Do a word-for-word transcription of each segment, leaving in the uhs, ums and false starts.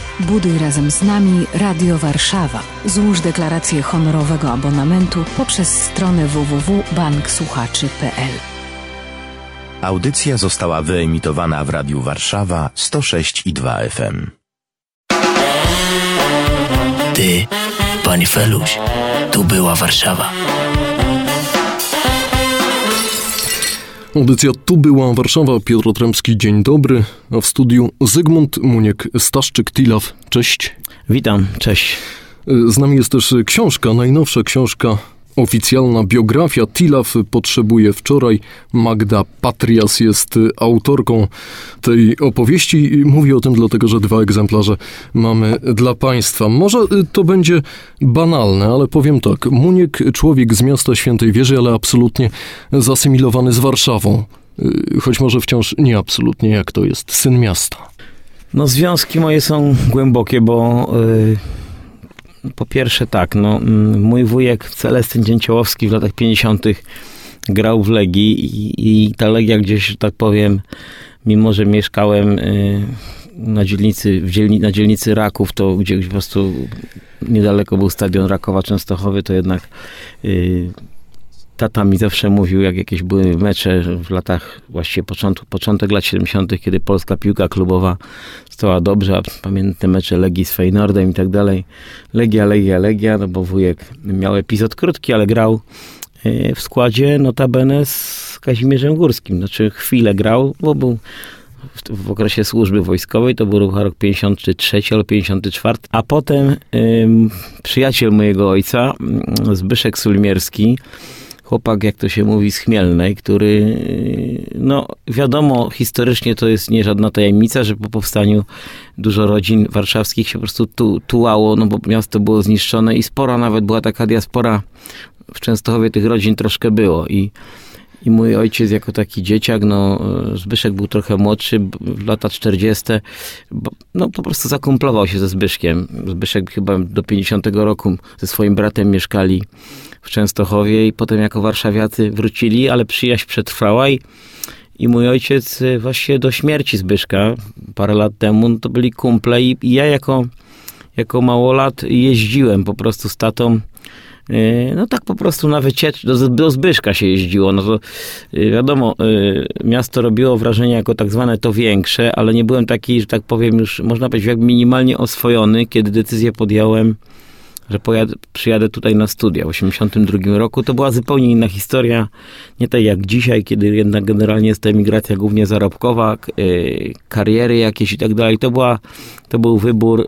Buduj razem z nami Radio Warszawa. Złóż deklarację honorowego abonamentu poprzez stronę w w w kropka bank słuchaczy kropka p l. Audycja została wyemitowana w Radiu Warszawa sto sześć i dwa F M. Ty, panie Feluś, tu była Warszawa. Audycja Tu była Warszawa, Piotr Otrębski, dzień dobry, a w studiu Zygmunt Muniek-Staszczyk-Tilaw, cześć. Witam, cześć. Z nami jest też książka, najnowsza książka, oficjalna biografia Tilaw potrzebuje wczoraj. Magda Patrias jest autorką tej opowieści. Mówię o tym dlatego, że dwa egzemplarze mamy dla Państwa. Może to będzie banalne, ale powiem tak. Muniek, człowiek z miasta Świętej Wieży, ale absolutnie zasymilowany z Warszawą. Choć może wciąż nie absolutnie, jak to jest. Syn miasta. No związki moje są głębokie, bo... Yy... Po pierwsze tak, no, mój wujek Celestyn Dzięciołowski w latach pięćdziesiątych grał w Legii i, i ta Legia gdzieś, że tak powiem, mimo że mieszkałem y, na dzielnicy, w dzielni, na dzielnicy Raków, to gdzie po prostu niedaleko był stadion Rakowa Częstochowy, to jednak y, tata mi zawsze mówił, jak jakieś były mecze w latach, właściwie początek, początek lat siedemdziesiątych, kiedy polska piłka klubowa stała dobrze, a pamiętam mecze Legii z Feyenoordem i tak dalej. Legia, Legia, Legia, no bo wujek miał epizod krótki, ale grał w składzie notabene z Kazimierzem Górskim. Znaczy chwilę grał, bo był w, w okresie służby wojskowej, to był rok pięćdziesiąty trzeci albo pięćdziesiąty czwarty, a potem ym, przyjaciel mojego ojca, Zbyszek Sulmierski, chłopak, jak to się mówi, z Chmielnej, który, no wiadomo, historycznie to jest nie żadna tajemnica, że po powstaniu dużo rodzin warszawskich się po prostu tu, tułało, no bo miasto było zniszczone i spora nawet była taka diaspora, w Częstochowie tych rodzin troszkę było i I mój ojciec jako taki dzieciak, no Zbyszek był trochę młodszy, w lata czterdzieste, no po prostu zakumplował się ze Zbyszkiem. Zbyszek chyba do pięćdziesiątego roku ze swoim bratem mieszkali w Częstochowie i potem jako warszawiacy wrócili, ale przyjaźń przetrwała i, i mój ojciec właśnie do śmierci Zbyszka parę lat temu, no to byli kumple i, i ja jako, jako małolat jeździłem po prostu z tatą. No tak po prostu na wycieczkę, do, do Zbyszka się jeździło. No to wiadomo, miasto robiło wrażenie jako tak zwane to większe, ale nie byłem taki, że tak powiem już, można powiedzieć, jak minimalnie oswojony, kiedy decyzję podjąłem, że pojadę, przyjadę tutaj na studia w osiemdziesiątym drugim roku. To była zupełnie inna historia, nie tak jak dzisiaj, kiedy jednak generalnie jest to emigracja głównie zarobkowa, kariery jakieś i tak dalej. To była, to był wybór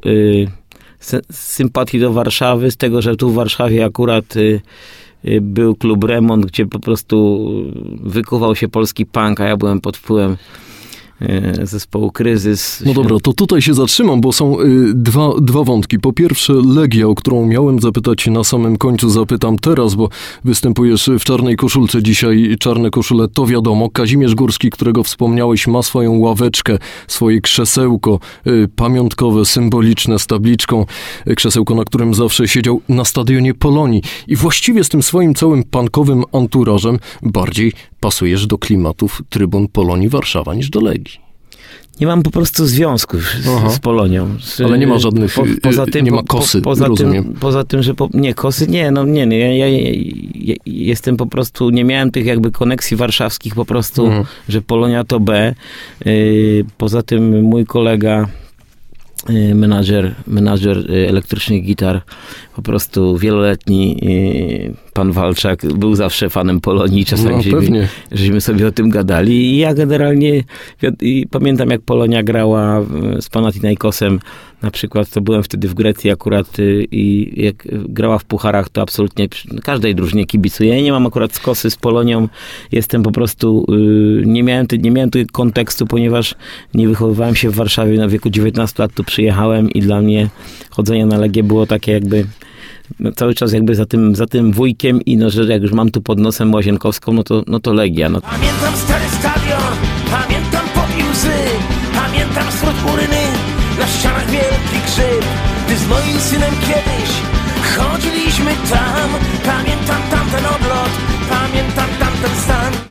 z sympatii do Warszawy, z tego, że tu w Warszawie akurat y, y, był klub Remont, gdzie po prostu wykuwał się polski punk, a ja byłem pod wpływem y, zespołu Kryzys. No dobra, to tutaj się zatrzymam, bo są y, dwa, dwa wątki. Po pierwsze Legia, o którą miałem zapytać na samym końcu, zapytam teraz, bo występujesz w czarnej koszulce dzisiaj, czarne koszule, to wiadomo. Kazimierz Górski, którego wspomniałeś, ma swoją ławeczkę, swoje krzesełko y, pamiątkowe, symboliczne, z tabliczką, y, krzesełko, na którym zawsze siedział na stadionie Polonii. I właściwie z tym swoim całym punkowym anturażem bardziej pasujesz do klimatów trybun Polonii Warszawa niż do Legii. Nie mam po prostu związku z, z Polonią. Z, ale nie ma żadnych, po, poza tym, nie ma kosy, po, poza rozumiem. Tym, poza tym, że po, nie, kosy, nie, no nie, nie ja, ja, ja jestem po prostu, nie miałem tych jakby koneksji warszawskich po prostu, mhm. że Polonia to B. Yy, poza tym mój kolega, yy, menadżer, menadżer elektrycznych gitar, po prostu wieloletni yy, pan Walczak był zawsze fanem Polonii. Czasami no, żeśmy, żeśmy sobie o tym gadali. I ja generalnie i pamiętam, jak Polonia grała z Panathinaikosem. Na przykład to byłem wtedy w Grecji akurat i jak grała w pucharach, to absolutnie każdej drużynie kibicuję. Ja nie mam akurat skosy z Polonią. Jestem po prostu, nie miałem, nie miałem tu kontekstu, ponieważ nie wychowywałem się w Warszawie. Na wieku dziewiętnastu lat tu przyjechałem i dla mnie chodzenie na Legię było takie jakby no, cały czas jakby za tym, za tym wujkiem i no, że jak już mam tu pod nosem Łazienkowską, no to, no to Legia. No. Pamiętam stary stadion, pamiętam popiół łzy, pamiętam smród uryny, na ścianach wielki grzyb. Gdy z moim synem kiedyś chodziliśmy tam, pamiętam tamten odlot, pamiętam tamten stan.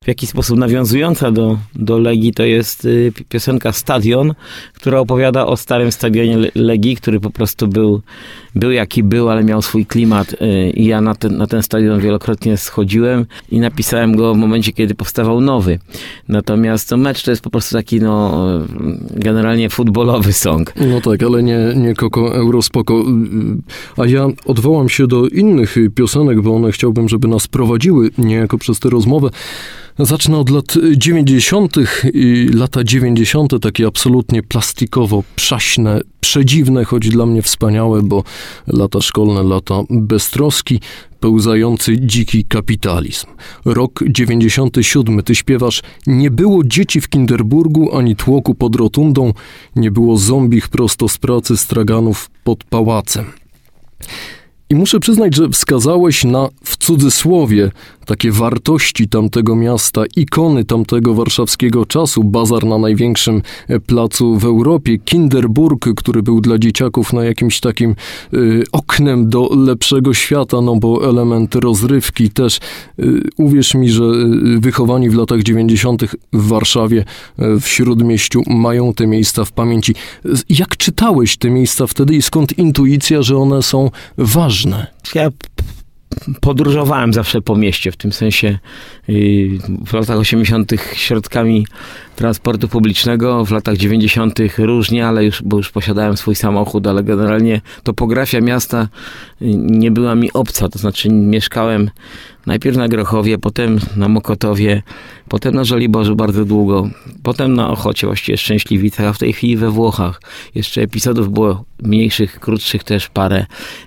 w jakiś sposób nawiązująca do, do Legii, to jest piosenka Stadion, która opowiada o starym stadionie Legii, który po prostu był, był jaki był, ale miał swój klimat i ja na ten, na ten stadion wielokrotnie schodziłem i napisałem go w momencie, kiedy powstawał nowy. Natomiast to mecz to jest po prostu taki, no, generalnie futbolowy song. No tak, ale nie, nie Koko Eurospoko. A ja odwołam się do innych piosenek, bo one chciałbym, żeby nas prowadziły niejako przez tę rozmowę. Zacznę od lat dziewięćdziesiątych i lata dziewięćdziesiąte takie absolutnie plastikowo przaśne, przedziwne, choć dla mnie wspaniałe, bo lata szkolne, lata beztroski, pełzający dziki kapitalizm. Rok dziewięćdziesiąty siódmy. Ty śpiewasz: nie było dzieci w Kinderburgu, ani tłoku pod rotundą, nie było zombich prosto z pracy straganów pod pałacem. I muszę przyznać, że wskazałeś na, w cudzysłowie, takie wartości tamtego miasta, ikony tamtego warszawskiego czasu, bazar na największym placu w Europie, Kinderburg, który był dla dzieciaków na jakimś takim y, oknem do lepszego świata, no bo element rozrywki też. Y, uwierz mi, że wychowani w latach dziewięćdziesiątych w Warszawie, w Śródmieściu, mają te miejsca w pamięci. Jak czytałeś te miejsca wtedy i skąd intuicja, że one są ważne? Ja podróżowałem zawsze po mieście, w tym sensie w latach osiemdziesiątych środkami transportu publicznego, w latach dziewięćdziesiątych różnie, ale już, bo już posiadałem swój samochód, ale generalnie topografia miasta nie była mi obca, to znaczy mieszkałem najpierw na Grochowie, potem na Mokotowie, potem na Żoliborzu bardzo długo, potem na Ochocie, właściwie Szczęśliwicach, a w tej chwili we Włochach. Jeszcze epizodów było mniejszych, krótszych też parę.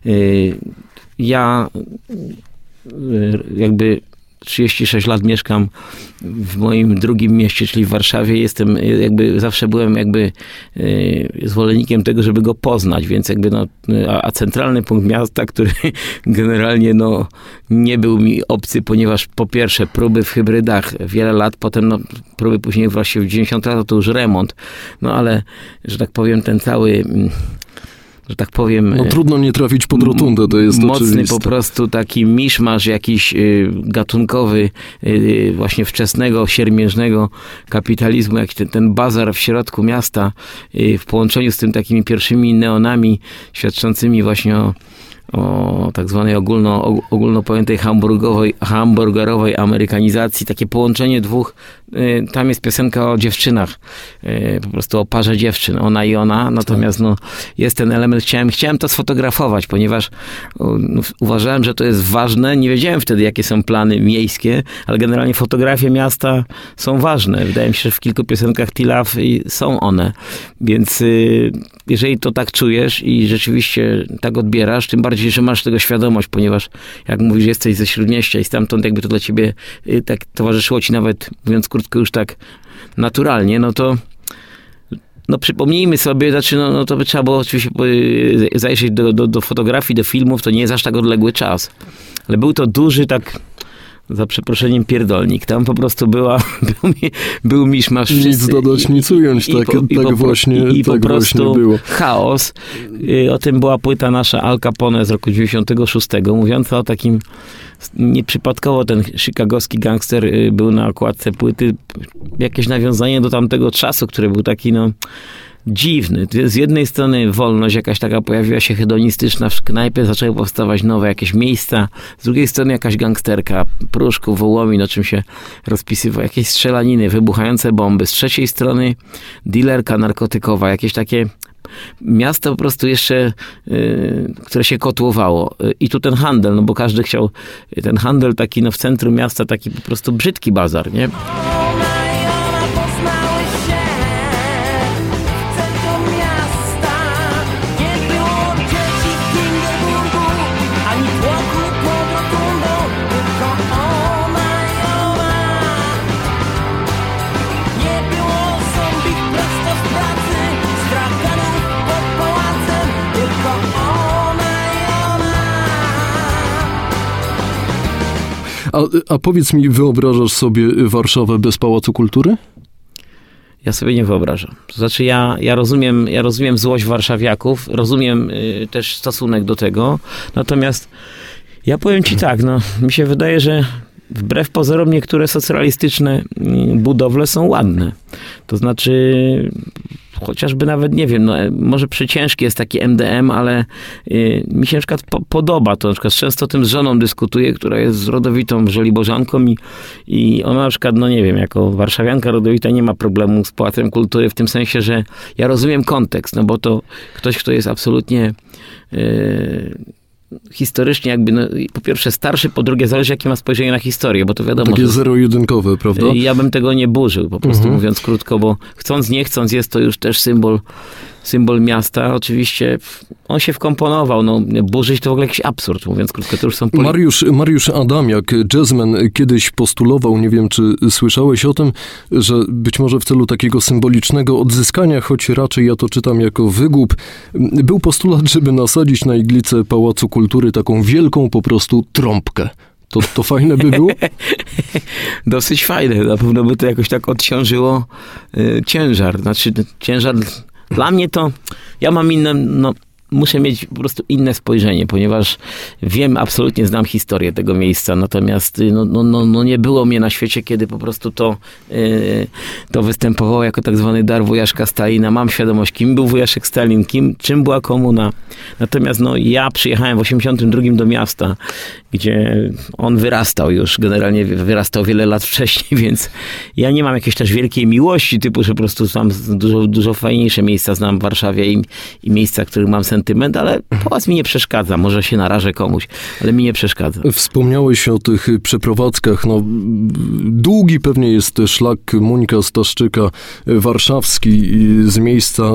Ja jakby trzydzieści sześć lat mieszkam w moim drugim mieście, czyli w Warszawie. Jestem, jakby zawsze byłem jakby zwolennikiem tego, żeby go poznać, więc jakby no, a, a centralny punkt miasta, który generalnie no nie był mi obcy, ponieważ po pierwsze próby w hybrydach wiele lat, potem no próby później właśnie w dziewięćdziesiątych latach to już remont, no ale, że tak powiem, ten cały, że tak powiem... No trudno nie trafić pod rotundę, to jest mocny oczywiste. Po prostu taki miszmasz jakiś y, gatunkowy, y, właśnie wczesnego, siermiężnego kapitalizmu, jak ten, ten bazar w środku miasta, y, w połączeniu z tym takimi pierwszymi neonami świadczącymi właśnie o o tak zwanej ogólno, ogólno pojętej hamburgowej, hamburgerowej amerykanizacji, takie połączenie dwóch, y, tam jest piosenka o dziewczynach, y, po prostu o parze dziewczyn, ona i ona, natomiast no, jest ten element, chciałem, chciałem to sfotografować, ponieważ no, uważałem, że to jest ważne, nie wiedziałem wtedy, jakie są plany miejskie, ale generalnie fotografie miasta są ważne, wydaje mi się, że w kilku piosenkach T-Love są one, więc y, jeżeli to tak czujesz i rzeczywiście tak odbierasz, tym bardziej, że masz tego świadomość, ponieważ jak mówisz, jesteś ze Śródmieścia i stamtąd jakby to dla ciebie y, tak towarzyszyło ci nawet, mówiąc krótko, już tak naturalnie, no to no przypomnijmy sobie, znaczy no, no to by trzeba było oczywiście y, zajrzeć do, do, do fotografii, do filmów, to nie jest aż tak odległy czas. Ale był to duży tak, za przeproszeniem, pierdolnik. Tam po prostu była, był, był miszmasz. Nic dodać, nic ująć. Tak, i, i, tak i, właśnie, i, i tak po prostu było. Chaos. O tym była płyta nasza Al Capone z roku dziewięćdziesiątego szóstego, mówiąca o takim, nieprzypadkowo ten chicagowski gangster był na okładce płyty. Jakieś nawiązanie do tamtego czasu, który był taki, no, dziwny. Z jednej strony wolność jakaś taka pojawiła się hedonistyczna w knajpie, zaczęły powstawać nowe jakieś miejsca. Z drugiej strony jakaś gangsterka, Pruszków, Wołomin, o czym się rozpisywał, jakieś strzelaniny, wybuchające bomby. Z trzeciej strony dealerka narkotykowa, jakieś takie miasto po prostu jeszcze, y, które się kotłowało. I tu ten handel, no bo każdy chciał, ten handel taki no w centrum miasta, taki po prostu brzydki bazar, nie? A, a powiedz mi, wyobrażasz sobie Warszawę bez Pałacu Kultury? Ja sobie nie wyobrażam. To znaczy ja, ja, rozumiem, ja rozumiem złość warszawiaków, rozumiem y, też stosunek do tego, natomiast ja powiem ci tak, no, mi się wydaje, że wbrew pozorom niektóre socrealistyczne budowle są ładne. To znaczy, chociażby nawet, nie wiem, no, może przeciężki jest taki M D M, ale y, mi się na przykład po, podoba to. Na przykład często o tym z żoną dyskutuję, która jest rodowitą żoliborzańką i, i ona na przykład, no nie wiem, jako warszawianka rodowita nie ma problemu z Pałacem Kultury w tym sensie, że ja rozumiem kontekst, no bo to ktoś, kto jest absolutnie y, historycznie jakby, no, po pierwsze starszy, po drugie zależy jakie ma spojrzenie na historię, bo to wiadomo. Takie zero-jedynkowe, prawda? Ja bym tego nie burzył, po prostu Mhm. mówiąc krótko, bo chcąc, nie chcąc jest to już też symbol, symbol miasta. Oczywiście on się wkomponował, no burzyć to w ogóle jakiś absurd, mówiąc krótko, to już są... Poli- Mariusz, Mariusz Adamiak, jazzman, kiedyś postulował, nie wiem czy słyszałeś o tym, że być może w celu takiego symbolicznego odzyskania, choć raczej ja to czytam jako wygłup, był postulat, żeby nasadzić na iglicę Pałacu Kultury taką wielką po prostu trąbkę. To, to fajne by było? Dosyć fajne, na pewno by to jakoś tak odciążyło y, ciężar. Znaczy ciężar, dla mnie to, ja mam inne, no muszę mieć po prostu inne spojrzenie, ponieważ wiem, absolutnie znam historię tego miejsca, natomiast no, no, no, no nie było mnie na świecie, kiedy po prostu to, yy, to występowało jako tak zwany dar wujaszka Stalina. Mam świadomość, kim był wujaszek Stalin, kim, czym była komuna. Natomiast no, ja przyjechałem w osiemdziesiątym drugim do miasta, gdzie on wyrastał już, generalnie wyrastał wiele lat wcześniej, więc ja nie mam jakiejś też wielkiej miłości, typu, że po prostu tam dużo, dużo fajniejsze miejsca znam w Warszawie i, i miejsca, w których mam sentyment, ale pałac mi nie przeszkadza. Może się narażę komuś, ale mi nie przeszkadza. Wspomniałeś o tych przeprowadzkach. No, długi pewnie jest szlak Muńka Staszczyka warszawski z miejsca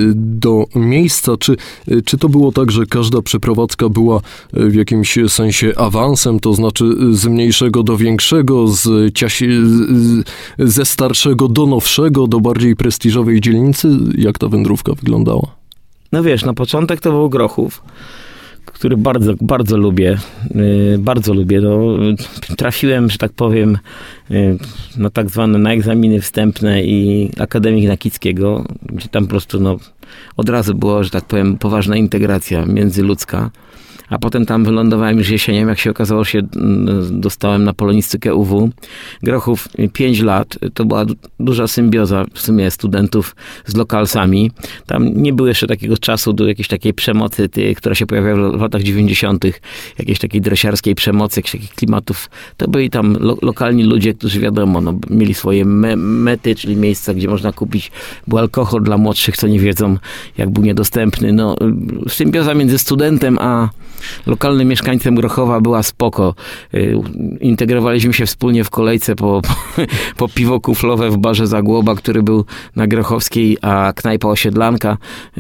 do miejsca. Czy, czy to było tak, że każda przeprowadzka była w jakimś sensie awansem, to znaczy z mniejszego do większego, z ciasi, z, ze starszego do nowszego, do bardziej prestiżowej dzielnicy? Jak ta wędrówka wyglądała? No wiesz, na początek to był Grochów, który bardzo, bardzo lubię. Yy, bardzo lubię. No, trafiłem, że tak powiem, yy, na tak zwane, na egzaminy wstępne i Akademii Nakickiego, gdzie tam po prostu, no, od razu było, że tak powiem, poważna integracja międzyludzka. A potem tam wylądowałem już jesienią, jak się okazało, się dostałem na polonistykę U W. Grochów pięć lat, to była duża symbioza w sumie studentów z lokalsami. Tam nie było jeszcze takiego czasu do jakiejś takiej przemocy, tej, która się pojawiała w latach dziewięćdziesiątych, jakiejś takiej dresiarskiej przemocy, jakichś takich klimatów. To byli tam lo- lokalni ludzie, którzy wiadomo, no, mieli swoje me- mety, czyli miejsca, gdzie można kupić. Był alkohol dla młodszych, co nie wiedzą, jak był niedostępny. No, symbioza między studentem a lokalnym mieszkańcem Grochowa była spoko. Integrowaliśmy się wspólnie w kolejce po, po, po piwo kuflowe w barze Zagłoba, który był na Grochowskiej, a knajpa Osiedlanka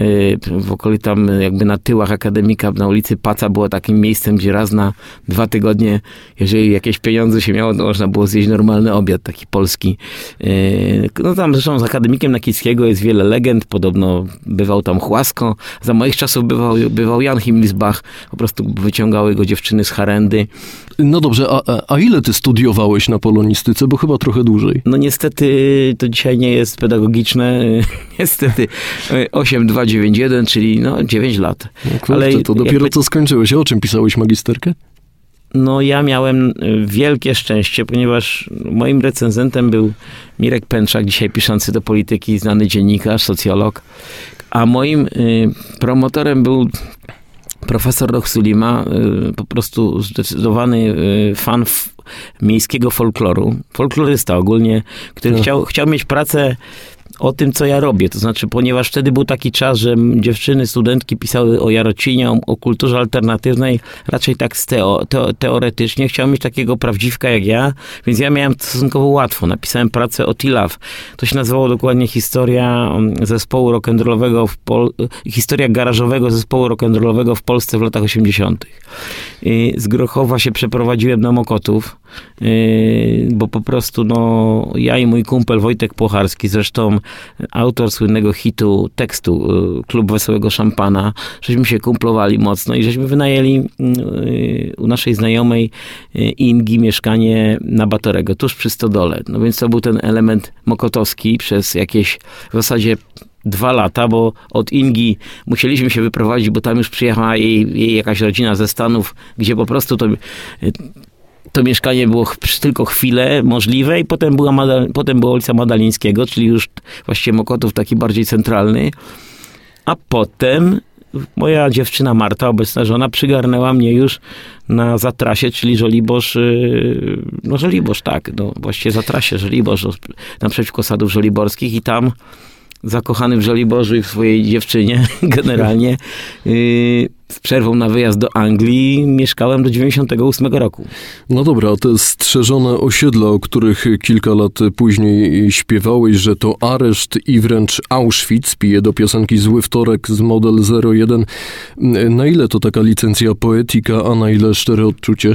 w okolicy tam jakby na tyłach Akademika na ulicy Paca było takim miejscem, gdzie raz na dwa tygodnie, jeżeli jakieś pieniądze się miało, to można było zjeść normalny obiad, taki polski. No tam zresztą z Akademikiem Nakickiego jest wiele legend, podobno bywał tam Chłasko, za moich czasów bywał, bywał Jan Himmelsbach, po prostu wyciągały go dziewczyny z harendy. No dobrze, a, a ile ty studiowałeś na polonistyce? Bo chyba trochę dłużej. No niestety to dzisiaj nie jest pedagogiczne. Niestety osiem dwa dziewięć jeden, czyli no dziewięć lat. No kurczę, ale to dopiero jakby, co skończyłeś. A o czym pisałeś magisterkę? No ja miałem wielkie szczęście, ponieważ moim recenzentem był Mirek Pęczak, dzisiaj piszący do Polityki, znany dziennikarz, socjolog, a moim y, promotorem był profesor Rochsulima, y, po prostu zdecydowany y, fan f- miejskiego folkloru, folklorysta ogólnie, który No. chciał, chciał mieć pracę o tym, co ja robię. To znaczy, ponieważ wtedy był taki czas, że dziewczyny, studentki pisały o Jarocinie, o, o kulturze alternatywnej, raczej tak steo, teo, teoretycznie. Chciał mieć takiego prawdziwka jak ja, więc ja miałem stosunkowo łatwo. Napisałem pracę o T-Love. To się nazywało dokładnie historia zespołu rock'n'rollowego w Pol- historia garażowego zespołu rock'n'rollowego w Polsce w latach osiemdziesiątych. Z Grochowa się przeprowadziłem do Mokotów, bo po prostu no, ja i mój kumpel Wojtek Płocharski, zresztą autor słynnego hitu tekstu Klub Wesołego Szampana, żeśmy się kumplowali mocno i żeśmy wynajęli u naszej znajomej Ingi mieszkanie na Batorego, tuż przy Stodole. No więc to był ten element mokotowski przez jakieś w zasadzie dwa lata, bo od Ingi musieliśmy się wyprowadzić, bo tam już przyjechała jej, jej jakaś rodzina ze Stanów, gdzie po prostu to to mieszkanie było ch- tylko chwilę możliwe i potem była, Mada- potem była ulica Madalińskiego, czyli już właściwie Mokotów taki bardziej centralny. A potem moja dziewczyna Marta, obecna żona, przygarnęła mnie już na Zatrasie, czyli Żoliborz, no Żoliborz, tak, no właściwie Zatrasie, Żoliborz, naprzeciwko Sadów Żoliborskich i tam zakochany w Żoliborzu i w swojej dziewczynie generalnie yy, z przerwą na wyjazd do Anglii mieszkałem do dziewięćdziesiątego ósmego roku. No dobra, a te strzeżone osiedla, o których kilka lat później śpiewałeś, że to areszt i wręcz Auschwitz, pije do piosenki Zły Wtorek z Model zero jeden. Na ile to taka licencja poetyka, a na ile szczere odczucie?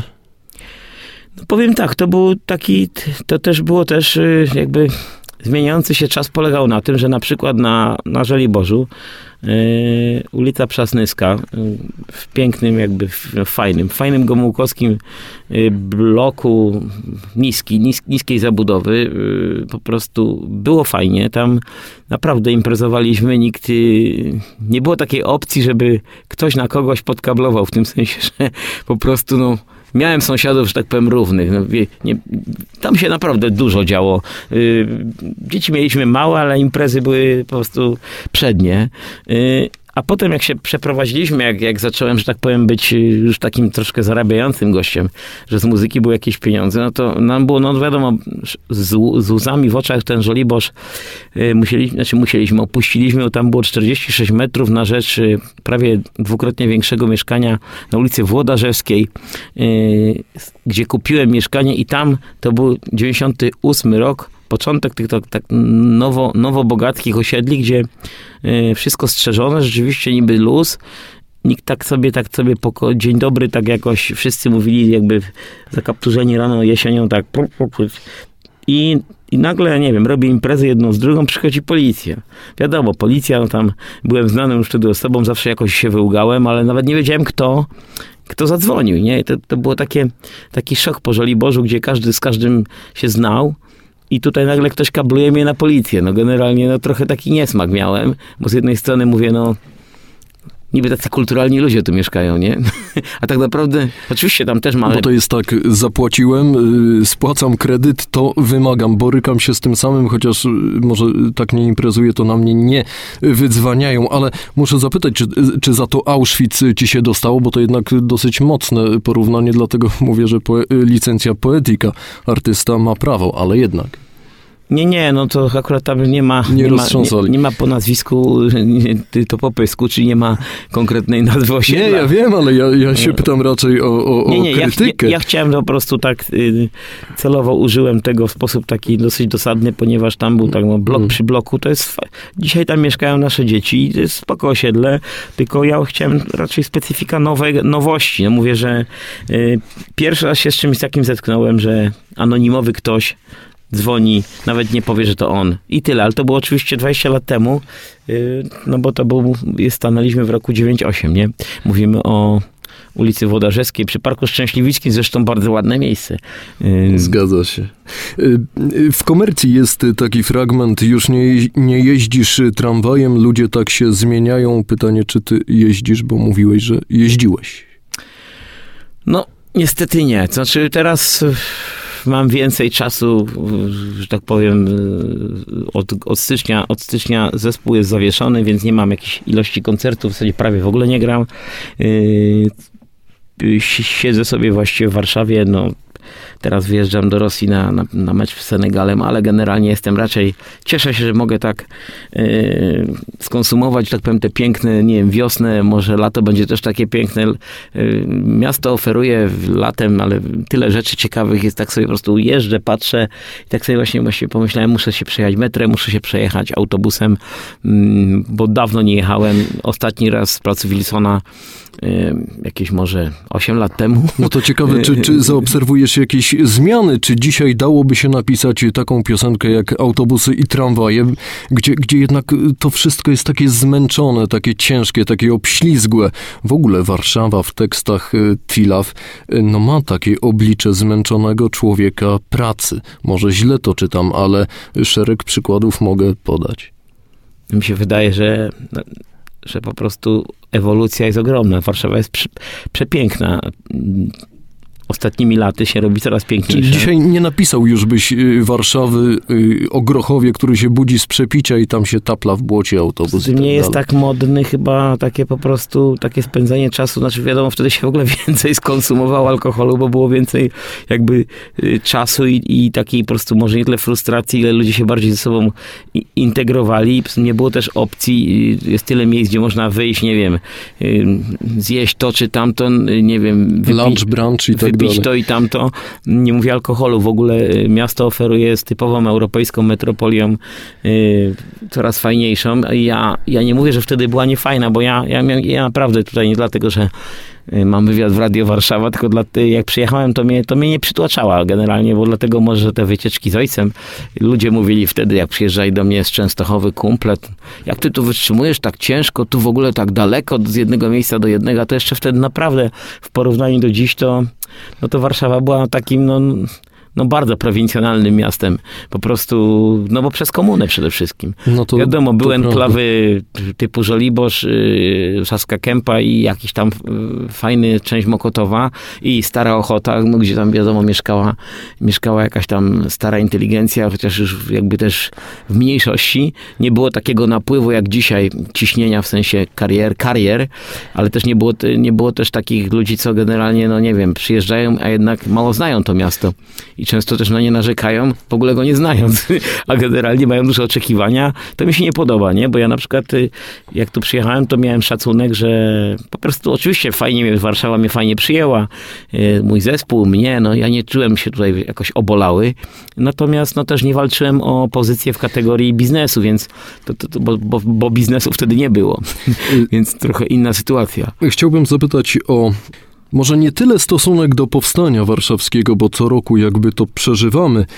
No powiem tak, to był taki, to też było też jakby zmieniający się czas polegał na tym, że na przykład na, na Żoliborzu yy, ulica Przasnyska yy, w pięknym, jakby w, no, fajnym, fajnym gomułkowskim yy, bloku niski, nis, niskiej zabudowy yy, po prostu było fajnie. Tam naprawdę imprezowaliśmy, nikt yy, nie było takiej opcji, żeby ktoś na kogoś podkablował, w tym sensie, że po prostu no miałem sąsiadów, że tak powiem, równych. No, nie, tam się naprawdę dużo działo. Yy, dzieci mieliśmy małe, ale imprezy były po prostu przednie. Yy, a potem jak się przeprowadziliśmy, jak, jak zacząłem, że tak powiem, być już takim troszkę zarabiającym gościem, że z muzyki były jakieś pieniądze, no to nam było, no wiadomo, z, z łzami w oczach ten Żoliborz yy, musieli, znaczy musieliśmy, opuściliśmy, bo tam było czterdzieści sześć metrów na rzecz yy, prawie dwukrotnie większego mieszkania na ulicy Włodarzewskiej, yy, gdzie kupiłem mieszkanie i tam to był dziewięćdziesiąty ósmy rok, początek tych tak, tak nowo, nowo bogackich osiedli, gdzie y, wszystko strzeżone, rzeczywiście niby luz. Nikt tak sobie, tak sobie poko- dzień dobry, tak jakoś wszyscy mówili jakby zakapturzeni rano jesienią, tak i, i nagle, nie wiem, robię imprezę jedną z drugą, przychodzi policja. Wiadomo, policja, no tam byłem znanym już wtedy osobą, zawsze jakoś się wyłgałem, ale nawet nie wiedziałem kto, kto zadzwonił, nie? To, to było takie, taki szok po Żoliborzu, gdzie każdy z każdym się znał. I tutaj nagle ktoś kabluje mnie na policję. No generalnie no trochę taki niesmak miałem, bo z jednej strony mówię, no niby tacy kulturalni ludzie tu mieszkają, nie? A tak naprawdę, oczywiście tam też mamy... Bo to jest tak, zapłaciłem, spłacam kredyt, to wymagam, borykam się z tym samym, chociaż może tak nie imprezuje, to na mnie nie wydzwaniają, ale muszę zapytać, czy, czy za to Auschwitz ci się dostało, bo to jednak dosyć mocne porównanie, dlatego mówię, że poe- licencja poetyka, artysta ma prawo, ale jednak... Nie, nie, no to akurat tam nie ma, nie, nie, ma, nie, nie ma po nazwisku nie, to po pysku, czyli nie ma konkretnej nazwy osiedla. Nie, ja wiem, ale ja, ja się pytam raczej o, o, nie, nie, o krytykę. Ja, ja chciałem po prostu tak y, celowo użyłem tego w sposób taki dosyć dosadny, ponieważ tam był tak no, blok hmm. przy bloku, to jest dzisiaj tam mieszkają nasze dzieci i to jest spoko osiedle, tylko ja chciałem raczej specyfika nowe, nowości. No mówię, że y, pierwszy raz się z czymś takim zetknąłem, że anonimowy ktoś dzwoni, nawet nie powie, że to on. I tyle, ale to było oczywiście dwadzieścia lat temu, yy, no bo to był, stanęliśmy w roku dziewięćdziesiątym ósmym, nie? Mówimy o ulicy Włodarzewskiej, przy Parku Szczęśliwickim, zresztą bardzo ładne miejsce. Yy. Zgadza się. W Komercji jest taki fragment, już nie, nie jeździsz tramwajem, ludzie tak się zmieniają. Pytanie, czy ty jeździsz, bo mówiłeś, że jeździłeś. No, niestety nie. To znaczy teraz... Mam więcej czasu, że tak powiem, od, od, stycznia, od stycznia zespół jest zawieszony, więc nie mam jakiejś ilości koncertów, w zasadzie prawie w ogóle nie gram. Yy, siedzę sobie właściwie w Warszawie, no teraz wyjeżdżam do Rosji na, na, na mecz z Senegalem, ale generalnie jestem raczej, cieszę się, że mogę tak yy, skonsumować, tak powiem, te piękne, nie wiem, wiosnę, może lato będzie też takie piękne. Yy, miasto oferuje latem, ale tyle rzeczy ciekawych jest, tak sobie po prostu jeżdżę, patrzę i tak sobie właśnie, właśnie pomyślałem, muszę się przejechać metrem, muszę się przejechać autobusem, yy, bo dawno nie jechałem. Ostatni raz z placu Wilsona yy, jakieś może osiem lat temu. No to ciekawe, czy, czy zaobserwujesz jakieś zmiany? Czy dzisiaj dałoby się napisać taką piosenkę jak Autobusy i tramwaje, gdzie, gdzie jednak to wszystko jest takie zmęczone, takie ciężkie, takie obślizgłe. W ogóle Warszawa w tekstach Tilaw no ma takie oblicze zmęczonego człowieka pracy. Może źle to czytam, ale szereg przykładów mogę podać. Mi się wydaje, że że po prostu ewolucja jest ogromna. Warszawa jest prze, przepiękna. ostatnimi laty się robi coraz piękniejsze. Czyli dzisiaj nie napisał już byś y, Warszawy y, o Grochowie, który się budzi z przepicia i tam się tapla w błocie autobus. To nie jest tak modny chyba takie po prostu, takie spędzanie czasu, znaczy wiadomo, wtedy się w ogóle więcej skonsumowało alkoholu, bo było więcej jakby y, czasu i, i takiej po prostu może nie tyle frustracji, ile ludzie się bardziej ze sobą i, integrowali. Nie było też opcji, y, jest tyle miejsc, gdzie można wyjść, nie wiem, y, zjeść to czy tamto, y, nie wiem, wypi- lunch, brunch i tak wypić dalej. to i tamto. Nie mówię alkoholu. W ogóle miasto oferuje, jest typową europejską metropolią y, coraz fajniejszą. Ja, ja nie mówię, że wtedy była niefajna, bo ja, ja, ja naprawdę tutaj nie dlatego, że mam wywiad w Radio Warszawa, tylko dla, jak przyjechałem, to mnie, to mnie nie przytłaczała generalnie, bo dlatego może te wycieczki z ojcem, ludzie mówili wtedy, jak przyjeżdżali do mnie z Częstochowy kumplet, jak ty tu wytrzymujesz tak ciężko, tu w ogóle tak daleko, z jednego miejsca do jednego, a to jeszcze wtedy naprawdę w porównaniu do dziś, to, no to Warszawa była takim, no, no bardzo prowincjonalnym miastem. Po prostu, no bo przez komunę przede wszystkim. No to, wiadomo, były enklawy typu Żoliborz, yy, Saska Kępa i jakiś tam yy, fajny część Mokotowa i Stara Ochota, no, gdzie tam wiadomo mieszkała, mieszkała jakaś tam stara inteligencja, chociaż już jakby też w mniejszości. Nie było takiego napływu jak dzisiaj, ciśnienia w sensie karier, karier, ale też nie było, nie było też takich ludzi, co generalnie, no nie wiem, przyjeżdżają, a jednak mało znają to miasto. I często też na nie narzekają, w ogóle go nie znając, a generalnie mają duże oczekiwania. To mi się nie podoba, nie? Bo ja na przykład, jak tu przyjechałem, to miałem szacunek, że po prostu oczywiście fajnie, Warszawa mnie fajnie przyjęła, mój zespół, mnie, no ja nie czułem się tutaj jakoś obolały, natomiast no też nie walczyłem o pozycję w kategorii biznesu, więc to, to, to, bo, bo, bo biznesu wtedy nie było, więc trochę inna sytuacja. Chciałbym zapytać o może nie tyle stosunek do powstania warszawskiego, bo co roku jakby to przeżywamy.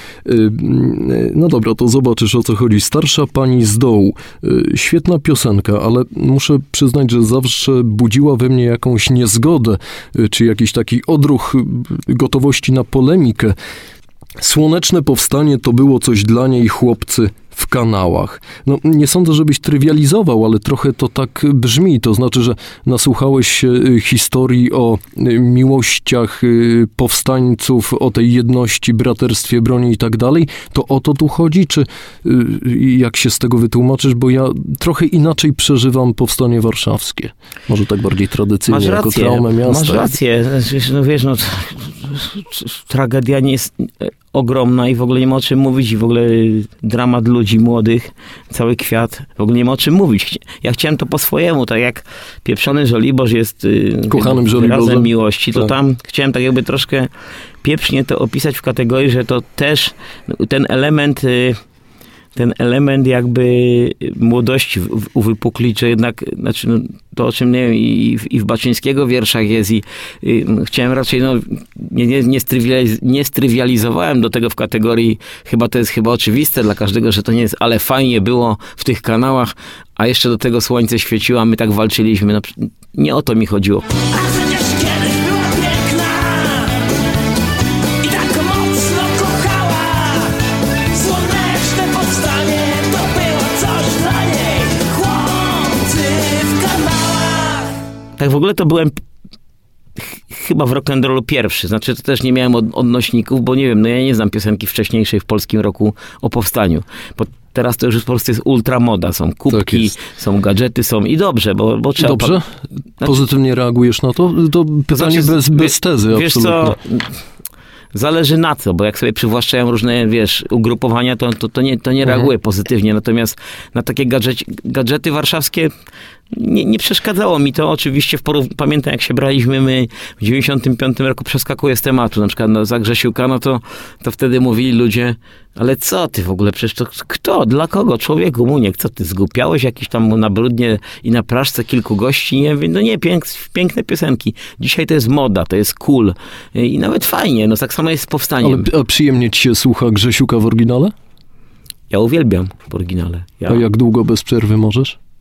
No dobra, to zobaczysz, o co chodzi. Starsza pani z dołu. Świetna piosenka, ale muszę przyznać, że zawsze budziła we mnie jakąś niezgodę, czy jakiś taki odruch gotowości na polemikę. Słoneczne powstanie to było coś dla niej, chłopcy w kanałach. No, nie sądzę, żebyś trywializował, ale trochę to tak brzmi. To znaczy, że nasłuchałeś się historii o miłościach powstańców, o tej jedności, braterstwie broni i tak dalej. To o to tu chodzi? Czy jak się z tego wytłumaczysz? Bo ja trochę inaczej przeżywam powstanie warszawskie. Może tak bardziej tradycyjnie, masz jako rację, traumę miasta. Masz rację. No wiesz, no tragedia nie jest ogromna i w ogóle nie ma o czym mówić i w ogóle dramat ludzi młodych, cały kwiat, w ogóle nie ma o czym mówić. Ja chciałem to po swojemu, tak jak pieprzony Żoliborz jest kochanym wyrazem miłości, to tak. Tam chciałem tak jakby troszkę pieprznie to opisać w kategorii, że to też ten element ten element jakby młodości uwypuklić, że jednak, znaczy no, to o czym nie wiem, i w, i w Baczyńskiego wierszach jest i, i chciałem raczej, no nie, nie, nie, strywializ- nie strywializowałem do tego w kategorii, chyba to jest chyba oczywiste dla każdego, że to nie jest, ale fajnie było w tych kanałach, a jeszcze do tego słońce świeciło, a my tak walczyliśmy. No, nie o to mi chodziło. Tak w ogóle to byłem ch- chyba w rock'n'rollu pierwszy. Znaczy to też nie miałem od- odnośników, bo nie wiem, no ja nie znam piosenki wcześniejszej w polskim roku o powstaniu. Bo teraz to już w Polsce jest ultra moda. Są kubki, tak są gadżety, są i dobrze, bo, bo trzeba... Dobrze? Znaczy, pozytywnie reagujesz na to? To pytanie znaczy, bez, bez tezy, wiesz absolutnie. Co? Zależy na co, bo jak sobie przywłaszczają różne, wiesz, ugrupowania, to, to, to nie, to nie reaguje mhm. pozytywnie. Natomiast na takie gadżety, gadżety warszawskie nie, nie przeszkadzało mi to. Oczywiście w porów- pamiętam, jak się braliśmy my w dziewięćdziesiątym piątym roku, przeskakuję z tematu, na przykład na Zagrzesiuka, no to, to wtedy mówili ludzie, ale co ty w ogóle, przecież to kto, dla kogo, człowieku, Muniek, co ty, zgłupiałeś jakiś tam na brudnie i na praszce kilku gości? Nie wiem, no nie, pięk, piękne piosenki. Dzisiaj to jest moda, to jest cool i nawet fajnie, no tak samo jest z powstaniem. Ale a przyjemnie ci się słucha Grzesiuka w oryginale? Ja uwielbiam w oryginale. Ja... A jak długo bez przerwy możesz?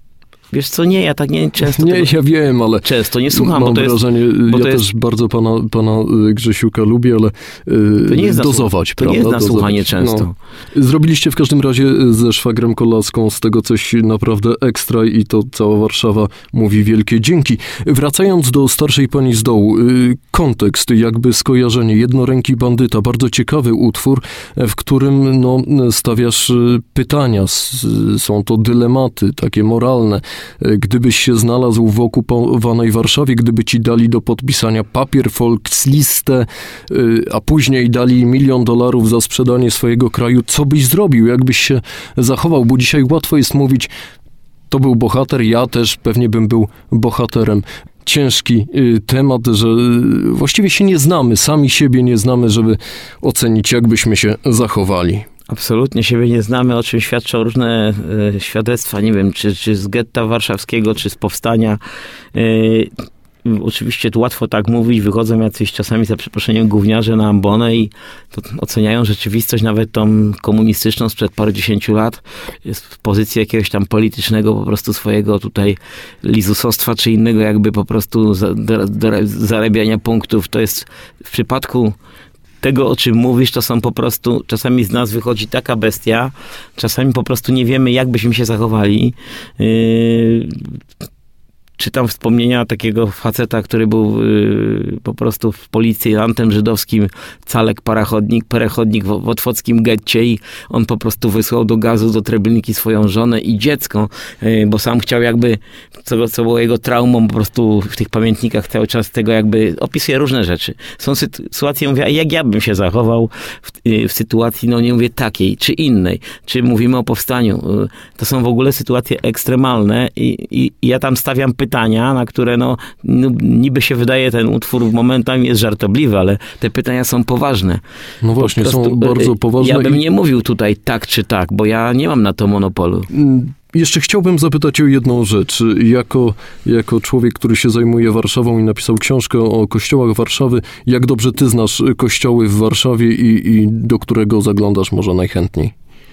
Wiesz co, nie, ja tak nie często... Nie, tego, ja wiem, ale... Często nie słucham, mam bo to jest... wrażenie, bo ja to też jest, bardzo pana, pana Grzesiuka lubię, ale to nie jest dozować, to prawda? nie jest na dozować. słuchanie często. No. Zrobiliście w każdym razie ze szwagrem Kolaską z tego coś naprawdę ekstra i to cała Warszawa mówi wielkie dzięki. Wracając do starszej pani z dołu, kontekst, jakby skojarzenie, Jednoręki bandyta, bardzo ciekawy utwór, w którym no, stawiasz pytania, są to dylematy takie moralne. Gdybyś się znalazł w okupowanej Warszawie, gdyby ci dali do podpisania papier, Volkslistę, a później dali milion dolarów za sprzedanie swojego kraju, co byś zrobił, jakbyś się zachował? Bo dzisiaj łatwo jest mówić, to był bohater, ja też pewnie bym był bohaterem. Ciężki y, temat, że y, właściwie się nie znamy, sami siebie nie znamy, żeby ocenić, jak byśmy się zachowali. Absolutnie siebie nie znamy, o czym świadczą różne y, świadectwa, nie wiem, czy, czy z getta warszawskiego, czy z powstania. Y, Oczywiście tu łatwo tak mówić, wychodzą jacyś czasami za przeproszeniem gówniarze na ambonę i to oceniają rzeczywistość, nawet tą komunistyczną sprzed parudziesięciu lat, jest w pozycji jakiegoś tam politycznego po prostu swojego tutaj lizusostwa, czy innego jakby po prostu za, do, do zarabiania punktów. To jest w przypadku tego, o czym mówisz, to są po prostu, czasami z nas wychodzi taka bestia, czasami po prostu nie wiemy, jak byśmy się zachowali. Yy, Czytam wspomnienia takiego faceta, który był y, po prostu w policjantem żydowskim, Calek Parachodnik, perechodnik w, w otwockim getcie i on po prostu wysłał do gazu, do Treblinki swoją żonę i dziecko, y, bo sam chciał jakby, co, co było jego traumą, po prostu w tych pamiętnikach cały czas tego jakby opisuje różne rzeczy. Są sytuacje, mówię, a jak ja bym się zachował w, y, w sytuacji, no nie mówię takiej, czy innej, czy mówimy o powstaniu. Y, to są w ogóle sytuacje ekstremalne i, i, i ja tam stawiam pytania, pytania, na które no, no niby się wydaje ten utwór momentami jest żartobliwy, ale te pytania są poważne. No właśnie, prostu, są bardzo poważne. Ja bym i... nie mówił tutaj tak czy tak, bo ja nie mam na to monopolu. Jeszcze chciałbym zapytać o jedną rzecz. Jako, jako człowiek, który się zajmuje Warszawą i napisał książkę o kościołach Warszawy, jak dobrze ty znasz kościoły w Warszawie i, i do którego zaglądasz może najchętniej?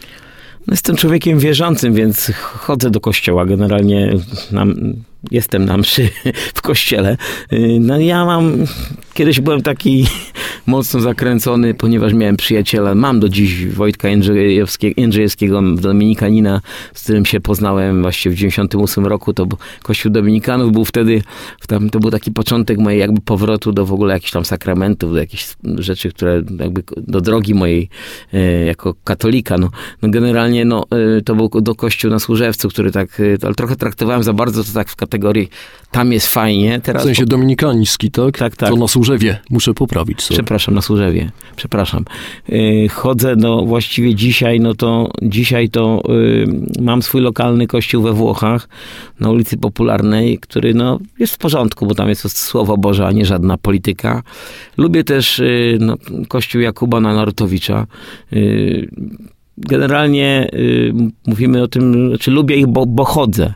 No, jestem człowiekiem wierzącym, więc chodzę do kościoła. Generalnie na, jestem na mszy w kościele. No ja mam... Kiedyś byłem taki mocno zakręcony, ponieważ miałem przyjaciela. Mam do dziś Wojtka Jędrzejewskiego, dominikanina, z którym się poznałem właśnie w dziewięćdziesiątym ósmym roku. To był Kościół Dominikanów. Był wtedy, tam, to był taki początek mojej jakby powrotu do w ogóle jakichś tam sakramentów, do jakichś rzeczy, które jakby do drogi mojej e, jako katolika. No, no generalnie no, e, to był do Kościół na Służewcu, który tak, e, ale trochę traktowałem za bardzo to tak w kategorii tam jest fajnie. Teraz w sensie po... dominikański, tak? Tak, tak. To na Służewie. Muszę poprawić sobie. Przepraszam, na Służewie. Przepraszam. Yy, chodzę, no właściwie dzisiaj, no to dzisiaj to yy, mam swój lokalny kościół we Włochach, na ulicy Popularnej, który no jest w porządku, bo tam jest to Słowo Boże, a nie żadna polityka. Lubię też yy, no, kościół Jakuba Nanartowicza. Yy, Generalnie yy, mówimy o tym, znaczy lubię ich, bo, bo chodzę.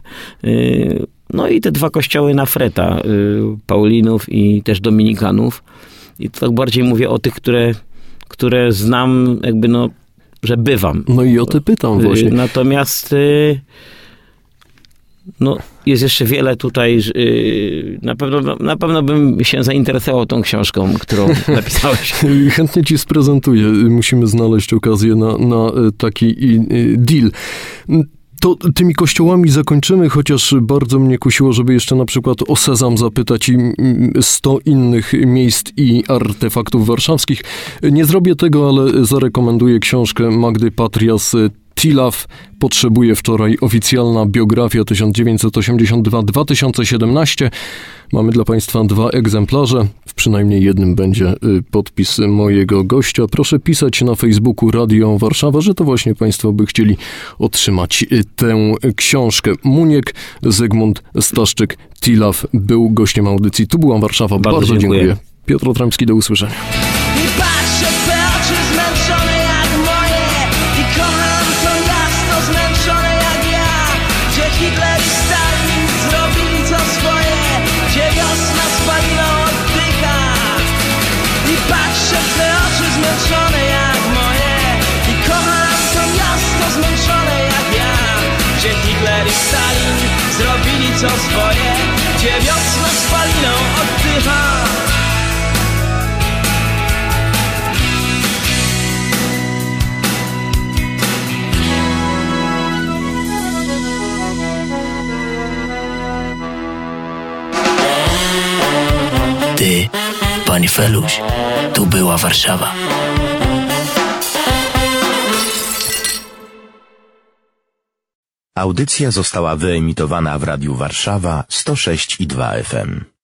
Yy, No i te dwa kościoły na Freta, y, Paulinów i też Dominikanów. I tak bardziej mówię o tych, które, które znam, jakby no, że bywam. No i o te pytam właśnie. Y, natomiast y, no, jest jeszcze wiele tutaj, y, na pewno, na pewno bym się zainteresował tą książką, którą napisałeś. Chętnie ci sprezentuję. Musimy znaleźć okazję na, na taki deal. To tymi kościołami zakończymy, chociaż bardzo mnie kusiło, żeby jeszcze na przykład o Sezam zapytać i sto innych miejsc i artefaktów warszawskich. Nie zrobię tego, ale zarekomenduję książkę Magdy Patrias Tilaw. Potrzebuje wczoraj oficjalna biografia tysiąc dziewięćset osiemdziesiąty drugi do dwa tysiące siedemnastego. Mamy dla Państwa dwa egzemplarze. W przynajmniej jednym będzie podpis mojego gościa. Proszę pisać na Facebooku Radio Warszawa, że to właśnie Państwo by chcieli otrzymać tę książkę. Muniek Zygmunt Staszczyk Tilaw był gościem audycji. Tu była Warszawa. Bardzo, Bardzo dziękuję. dziękuję. Piotr Otremski, do usłyszenia. Hitler i Stalin zrobili co swoje, gdzie wiosna spaliną oddycha. Ty, Panie Feluś, tu była Warszawa. Audycja została wyemitowana w Radiu Warszawa sto sześć i dwa F M.